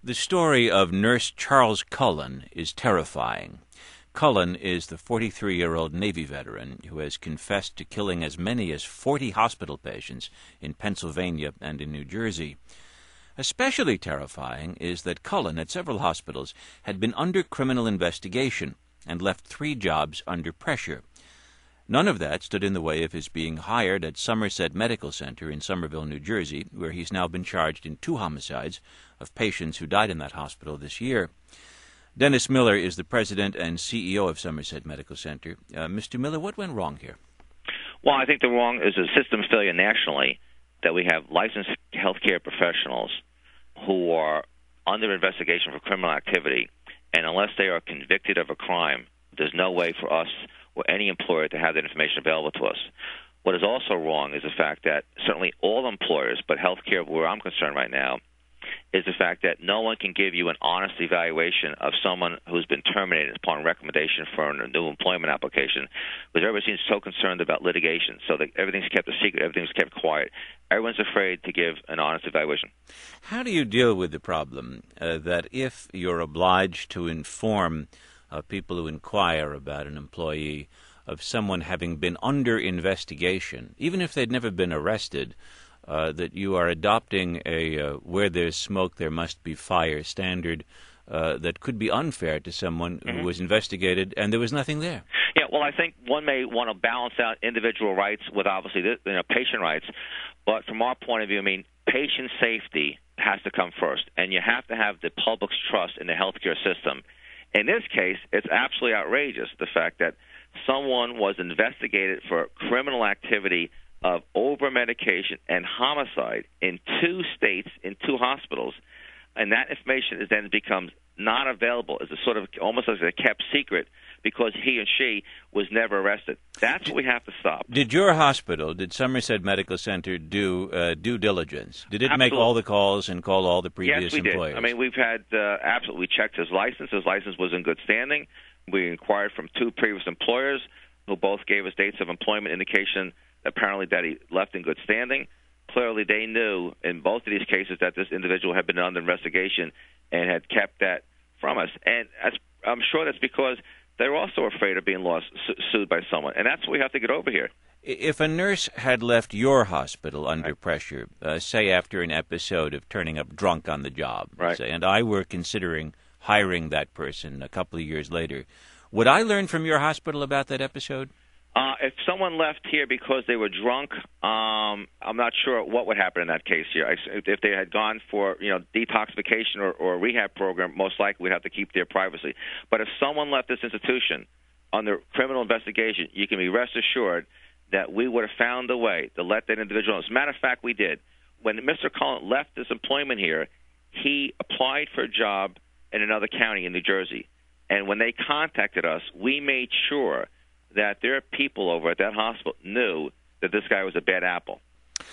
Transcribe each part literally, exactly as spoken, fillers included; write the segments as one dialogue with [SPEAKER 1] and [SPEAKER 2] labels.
[SPEAKER 1] The story of Nurse Charles Cullen is terrifying. Cullen is the forty-three-year-old Navy veteran who has confessed to killing as many as forty hospital patients in Pennsylvania and in New Jersey. Especially terrifying is that Cullen, at several hospitals, had been under criminal investigation and left three jobs under pressure. None of that stood in the way of his being hired at Somerset Medical Center in Somerville, New Jersey, where he's now been charged in two homicides of patients who died in that hospital this year. Dennis Miller is the president and C E O of Somerset Medical Center. Uh, Mister Miller, what went wrong here?
[SPEAKER 2] Well, I think the wrong is a system failure nationally, that we have licensed healthcare professionals who are under investigation for criminal activity, and unless they are convicted of a crime, there's no way for us or any employer to have that information available to us. What is also wrong is the fact that certainly all employers, but healthcare, where I'm concerned right now, is the fact that no one can give you an honest evaluation of someone who's been terminated upon recommendation for a new employment application, because everybody seems so concerned about litigation, so that everything's kept a secret, everything's kept quiet. Everyone's afraid to give an honest evaluation.
[SPEAKER 1] How do you deal with the problem uh, that if you're obliged to inform uh, people who inquire about an employee of someone having been under investigation, even if they'd never been arrested, Uh, that you are adopting a uh, where there's smoke there must be fire standard uh, that could be unfair to someone mm-hmm. who was investigated and there was nothing there?
[SPEAKER 2] Yeah, well, I think one may want to balance out individual rights with obviously the, you know, patient rights, but from our point of view, I mean, patient safety has to come first, and you have to have the public's trust in the healthcare system. In this case, it's absolutely outrageous, the fact that someone was investigated for criminal activity of over-medication and homicide in two states, in two hospitals, and that information is then becomes not available as a sort of almost as a kept secret because he and she was never arrested. That's what we have to stop.
[SPEAKER 1] Did your hospital, did Somerset Medical Center do uh, due diligence? Did it
[SPEAKER 2] Absolutely.
[SPEAKER 1] make all the calls and call all the previous
[SPEAKER 2] yes, we
[SPEAKER 1] employers?
[SPEAKER 2] Did. I mean, we've had uh, absolutely, we checked his license. His license was in good standing. We inquired from two previous employers who both gave us dates of employment indication apparently that he left in good standing. Clearly, they knew in both of these cases that this individual had been under investigation and had kept that from us. And as, I'm sure that's because they're also afraid of being lost, su- sued by someone. And that's what we have to get over here.
[SPEAKER 1] If a nurse had left your hospital under
[SPEAKER 2] right.
[SPEAKER 1] pressure, uh, say after an episode of turning up drunk on the job,
[SPEAKER 2] right.
[SPEAKER 1] say, and I were considering hiring that person a couple of years later, would I learn from your hospital about that episode?
[SPEAKER 2] Uh, if someone left here because they were drunk, um, I'm not sure what would happen in that case here. If they had gone for, you know, detoxification or, or a rehab program, most likely we'd have to keep their privacy. But if someone left this institution under criminal investigation, you can be rest assured that we would have found a way to let that individual know. As a matter of fact, we did. When Mister Cullen left his employment here, he applied for a job in another county in New Jersey. And when they contacted us, we made sure that their people over at that hospital knew that this guy was a bad apple.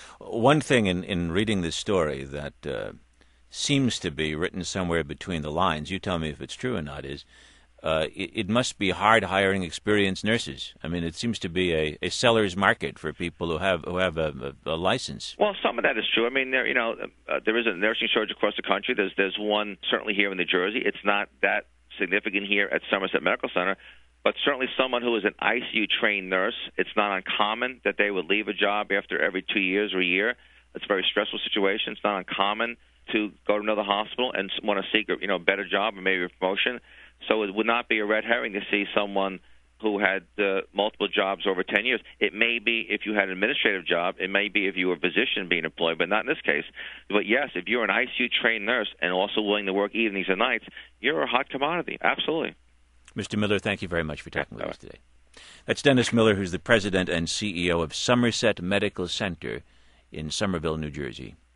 [SPEAKER 1] One thing in, in reading this story that uh, seems to be written somewhere between the lines, you tell me if it's true or not, is uh, it, it must be hard hiring experienced nurses. I mean, it seems to be a, a seller's market for people who have who have a, a, a license.
[SPEAKER 2] Well, some of that is true. I mean, there, you know, uh, there is a nursing shortage across the country. There's there's one certainly here in New Jersey. It's not that significant here at Somerset Medical Center. But certainly someone who is an I C U-trained nurse, it's not uncommon that they would leave a job after every two years or a year. It's a very stressful situation. It's not uncommon to go to another hospital and want to seek a you know, better job or maybe a promotion. So it would not be a red herring to see someone who had uh, multiple jobs over ten years. It may be if you had an administrative job. It may be if you were a physician being employed, but not in this case. But, yes, if you're an I C U-trained nurse and also willing to work evenings and nights, you're a hot commodity. Absolutely.
[SPEAKER 1] Mister Miller, thank you very much for talking with us today. That's Dennis Miller, who's the president and C E O of Somerset Medical Center in Somerville, New Jersey.